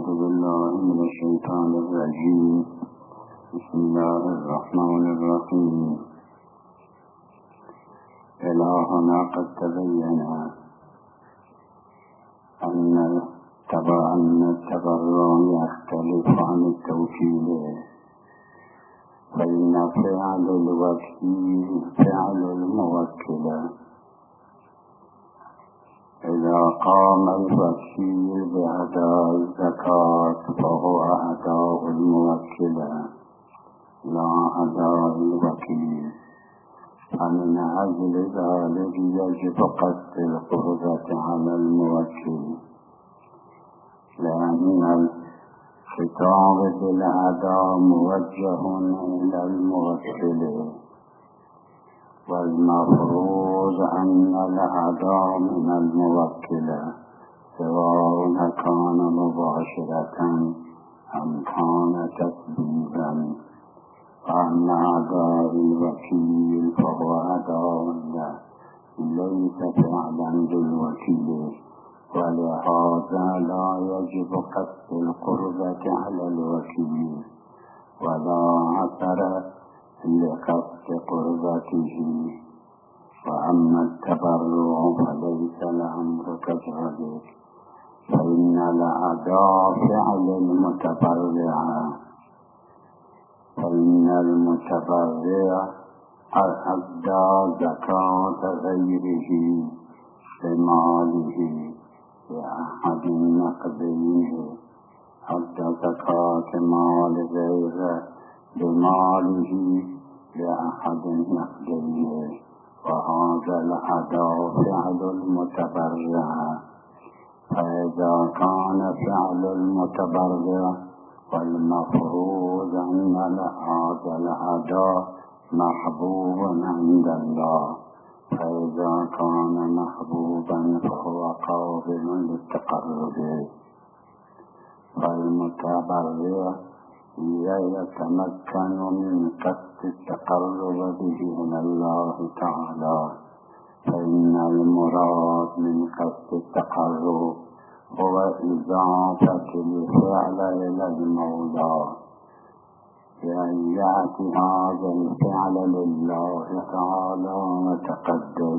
أعوذ بالله من الشيطان الرجيم. بسم الله الرحمن الرحيم. إلى هنا قد تبين أن التبرع يختلف عن التوكيل، فإن فعل الوكيل فعل الموكل. إذا قام الوكيل بأداء الزكاة فهو أداء الموكل لا أداء الوكيل، فمن أجل ذلك يجب قصد القربة على الموكل، لأن الخطاب بالأداء موجه إلى الموكل، والمفروض أن الأداء من الموكل سواء كان مباشرة أم كان تسبيبا، وأن أداء الوكيل فهو أداء ليس فعلا بالوكيل، ولهذا لا يجب قصد القربة على الوكيل ولا أثر لقصد قربته. وأما التبرع فليس الأمر كذلك، فإن الأداء فعل المتبرع، فإن المتبرع أدى زكاة غيره بماله لأحد النقدين، أدى زكاة مال غيره بماله لأحد النقدين، وهذا الأداء فعل المتبرع. فإذا كان فعل المتبرع والمفروض أن هذا الأداء محبوب عند الله، فإذا كان محبوبا فهو قابل للتقرب، فالمتبرع يتمكن من قصد التقرب به إلى الله تعالى، فإن المراد من قصد التقرب هو إضافة الفعل إلى المولى، بأن يأتي هذا الفعل لله تعالى وتقدس،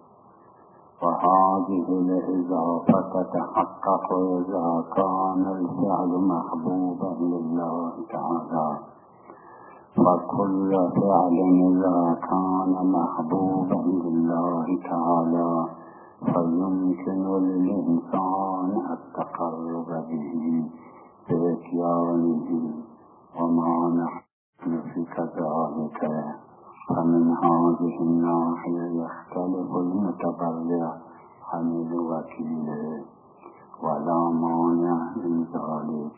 وهذه الإضافة تتحقق إذا كان الفعل محبوبا لله تعالى، فكل فعل إذا كان محبوبا لله تعالى فيمكن للإنسان التقرب به بإتيانه، وما نحن في كذلك. فمن هذه الناحية يختلف المتبرع عن الوكيل، ولا مانع من ذلك.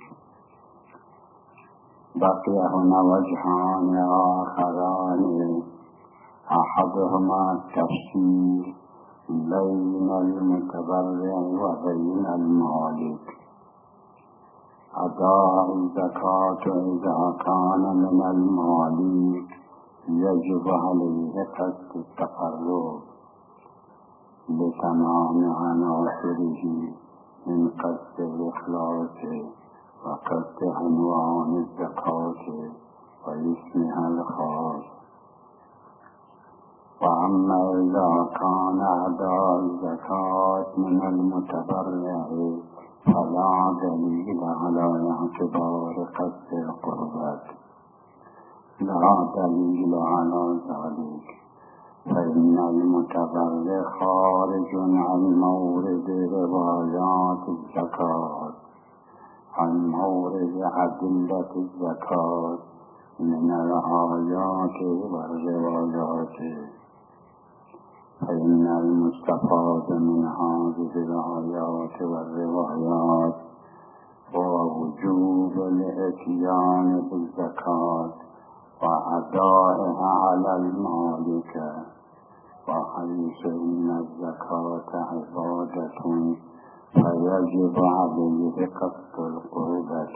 بقي هنا وجهان آخران، أحدهما التفصيل بين المتبرع وبين المالك. أداء الزكاة إذا كان من المالك يجب عليه قصد التقرب بتمام عناصره من قصد الإخلاص وقصد عنوان الزكاة واسمها الخاص. وأما إذا كان أداء الزكاة من المتبرع فلا دليل على اعتبار قصد القربة، لا دليل على ذلك، فإن المتبرع خارج عن مورد روايات الزكاة، عن مورد أدلة الزكاة من الآيات والروايات، فإن المستفاد من هذه الآيات والروايات هو وجوب الإتيان بالزكاة وأدائها على المالك، وحيث إن الزكاة عبادة فيجب عليه قصد القربة،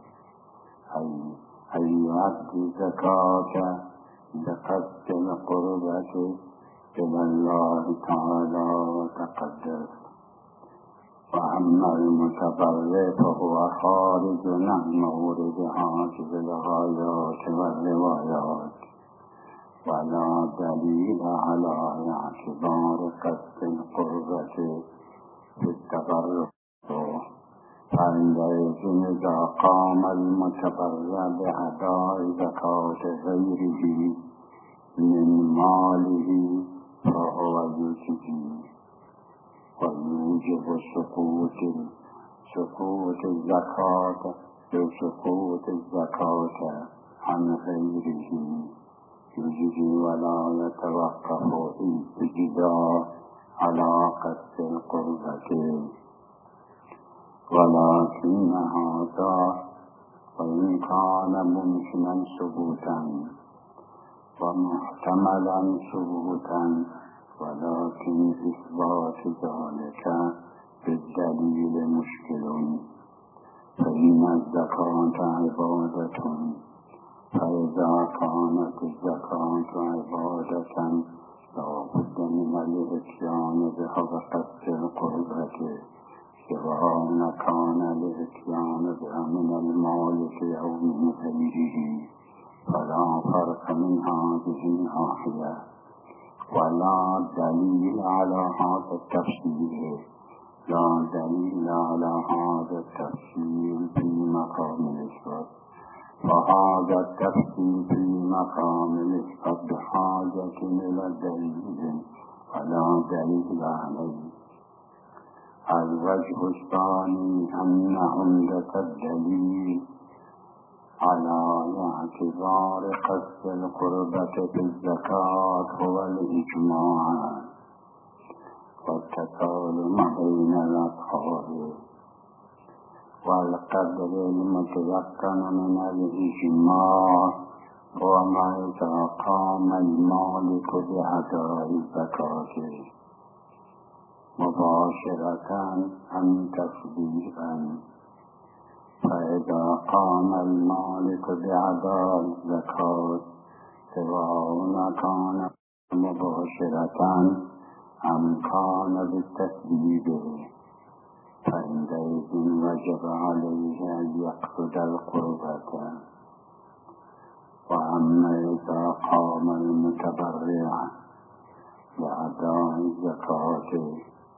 أي يؤدي الزكاة بقصد القربة إلى الله تعالى وتقدس. وأما المتبرع فهو خارج عن مورد هذه الغايات والروايات، ولا دليل على اعتبار قصد القربة في التبرع. فعندئذ إذا قام المتبرع بأداء زكاة غيره من ماله فهو يجزي ويوجب سقوط الزكاة عن غيره، يجزي ولا يتوقف الإجزاء على قصد القربة. ولكن هذا وإن كان ممكنا ثبوتا ومحتملا ثبوتا، ولكن إثبات ذلك بالدليل مشكل. فإن الزكاة عبادة، فإذا كانت الزكاة عبادة لا بد من الإتيان بها قصد القربة، سواء كان الإتيان بها من المالك أو من غيره، فلا فرق من هذه الناحية. ولا دليل على هذا التفسير، لا دليل على هذا التفسير في مقام الإثبات، فهذا التفسير في مقام الإثبات بحاجة إلى دليل ولا دليل عليه. الوجه الثاني أن عمدة الدليل على اعتبار قصد القربة في الزكاة هو الإجماع والتسالم بين الأصحاب، والقدر المتيقن من الإجماع هو ما إذا قام المالك بأداء الزكاة مباشرة أم تسبيبا. فإذا قام المالك بأداء الزكاة سواء كان مباشرة أم كان بالتسبيب، فعندئذ وجب عليه أن يقصد القربة. وأما إذا قام المتبرع بأداء الزكاة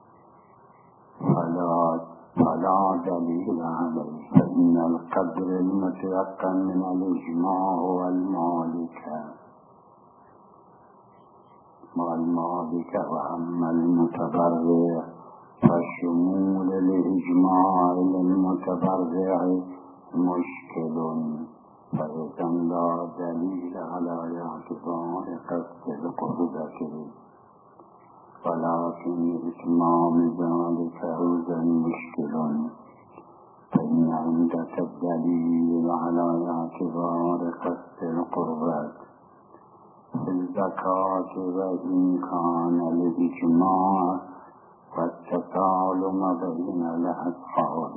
فلا دليل عليه، فإن القدر المتيقن من الإجماع هو المالك. وأما المتبرع فشمول الإجماع للمتبرع مشكل، فإذا لا دليل على اعتبار قصد القربة، ولكن إتمام ذلك أيضا مشكل. فإن عندك الدليل على اعتبار قصد القربة في الزكاة، وإن كان الإجماع والتسالم بين الأصحاب،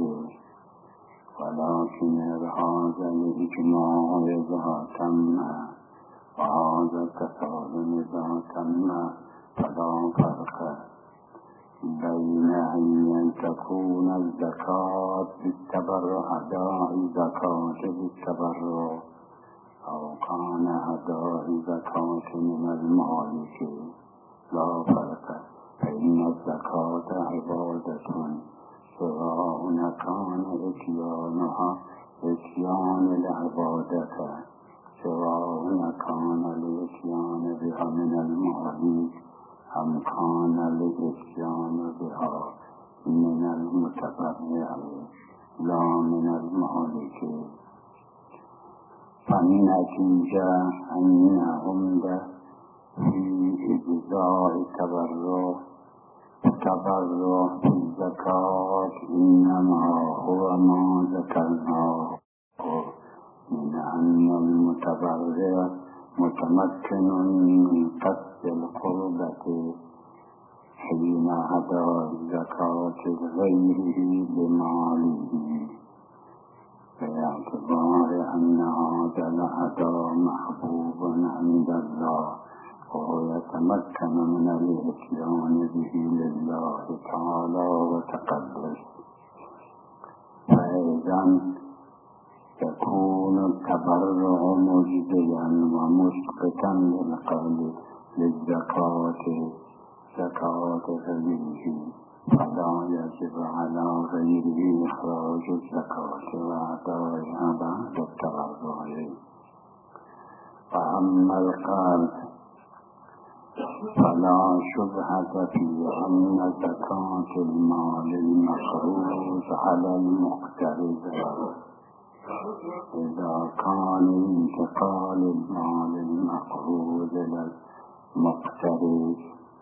ولكن هذا الإجماع إذا تم وهذا التسالم إذا تم فلا فرق بين أن تكون الزكاة بالتبرع أداء الزكاة بالتبرع، أو كان أداء الزكاة من المالك، لا فرق. فإن الزكاة عبادة سواء كان إتيانها إتيان العبادة، سواء كان الإتيان بها من المالك أم كان الإتيان بها من المتبرع لا من المالك. فالنتيجة أن عمدة في إجزاء التبرع في الزكاة إنما هو ما ذكرناه من أن المتبرع متمكن من قصد القربة حين أداء الزكاة لغيره بماله، باعتبار أن هذا الأداء محبوب عند الله وهو يتمكن من الاتيان به لله تعالى وتقدس. فإذا يكون التبرع مجزيا ومسقطا للقلب للزكاة زكاة غيره، فلا يجب على غيره إخراج الزكاة وأدائها بعد التبرع. وأما القلب فلا شبهة في أن زكاة المال المفروض على المقترض إذا كان انتقال المال المفروض إلى المقترض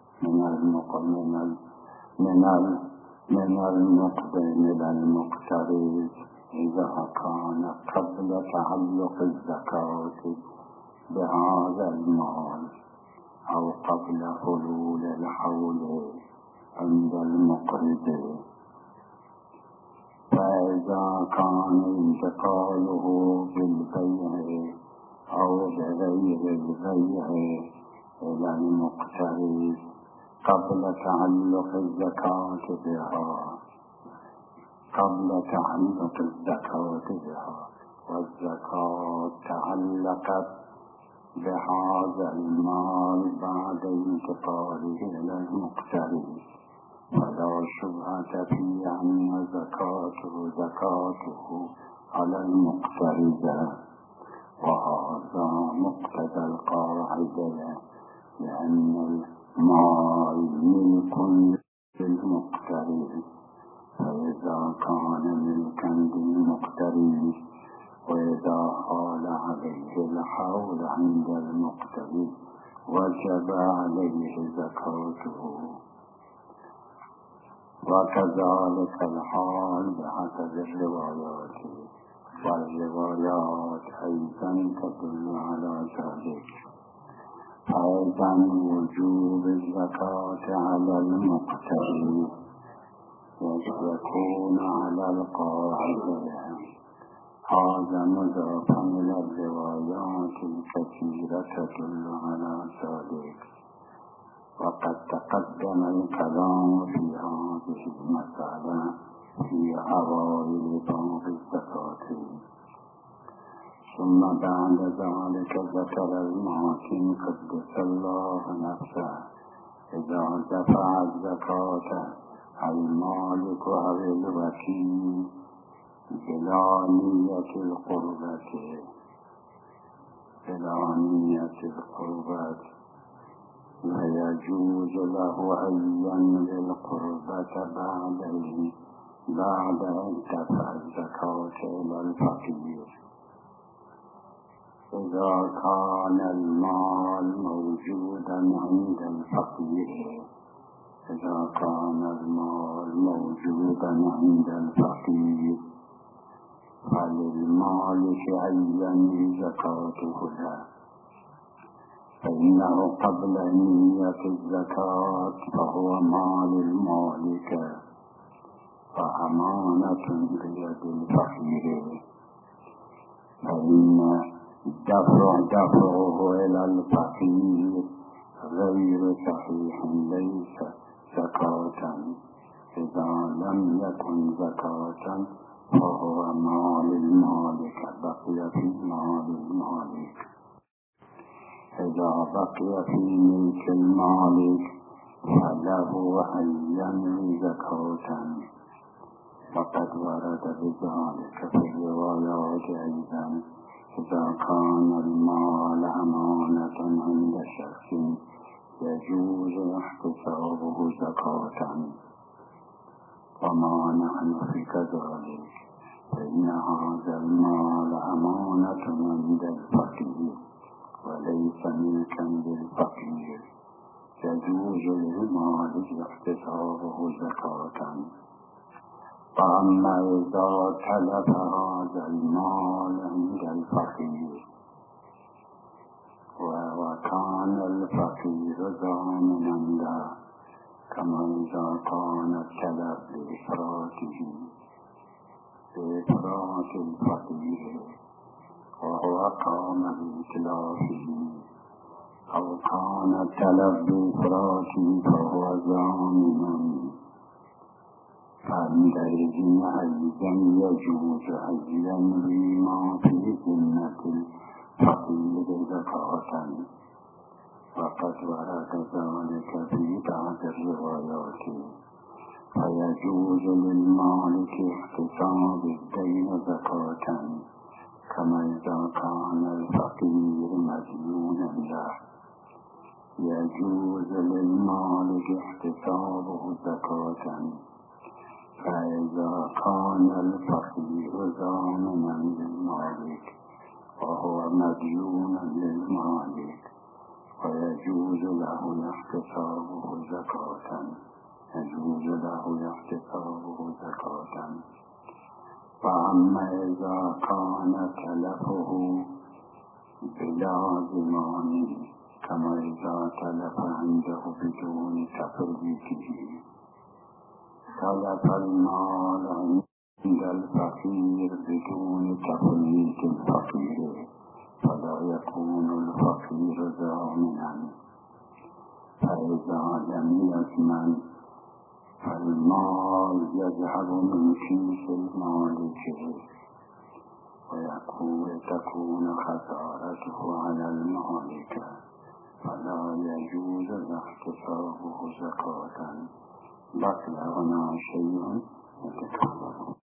من المقدم إلى المقترض إذا كان قبل تعلق الزكاة بهذا المال أو قبل حلول الحول عند المقرض. فإذا كان انتقاله بالبيع أو بغير البيع إلى المقترض قبل تعلق الزكاة بها والزكاة تعلقت بهذا المال بعد انتقاله إلى المقترض، فلا شبهة في أن زكاته على المقترض. وهذا مقتضى القاعدة، لأن المال ملك للمقترض، فإذا كان ملكا للمقترض وإذا حال عليه الحول عند المقترض وجب عليه زكاته. وكذلك الحال بحسب الروايات، والروايات أيضا تدل على ذلك. أيضا وجوب الزكاة على المقترض يكون على القاعدة. هذا مضافا إلى الروايات الكثيرة تدل على ذلك، وقد تقدم الكلام في هذه المسألة في أوائل باب الزكاة. ثم بعد ذلك ذكر المحكم قدس الله نفسه إذا دفع الزكاة المالك أو الوكيل بلا نية القربة ويجوز له أن ينوي القربة بعد أن دفع الزكاة إلى الفقير. إذا كان المال موجودا عند الفقير فللمالك أن ينوي زكاته له، فإنه قبل نية الزكاة فهو مال المالك وأمانة بيد الفقير، فإن دفعه إلى الفقير غير صحيح ليس زكاة. إذا لم يكن زكاة فهو مال المالك، بقي في مال المالك. إذا بقي في ملك المالك فله أن ينوي زكاة، وقد ورد بذلك في الروايات أيضا. إذا كان المال أمانة عند شخص يجوز احتسابه زكاة، وما نحن في كذلك، فإن هذا المال أمانة عند الفقير وليس ملكا للفقير، يجوز للمالك احتسابه زكاة. فأما إذا تلف هذا المال عند الفقير وكان الفقير ضامنا له، كما إذا كان التلف بإفراط الفقير وهو قام بإتلافه، أو كان التلف بالإفراط فهو ضامن فعندئذ أيضا يجوز هديا بما في ذمة الفقير زكاة وقد ورد ذلك في بعض الروايات فيجوز للمالك احتساب الدين زكاة كما إذا كان الفقير مديونا له يجوز للمالك احتسابه زكاة فإذا كان الفقير ضامنا للمالك وهو مديون للمالك ويجوز له احتسابه زكاة فأما إذا كان تلفه بلا ضمان كما إذا تلف عنده بدون تفريطه تلف المال عند الفقير بدون تفريط الفقير فلا يكون الفقير ضامنا فإذا لم يضمن فالمال يذهب من كيس المالك وتكون خسارته على المالك فلا يجوز احتسابه زكاة. بقي هنا شيء يتكلم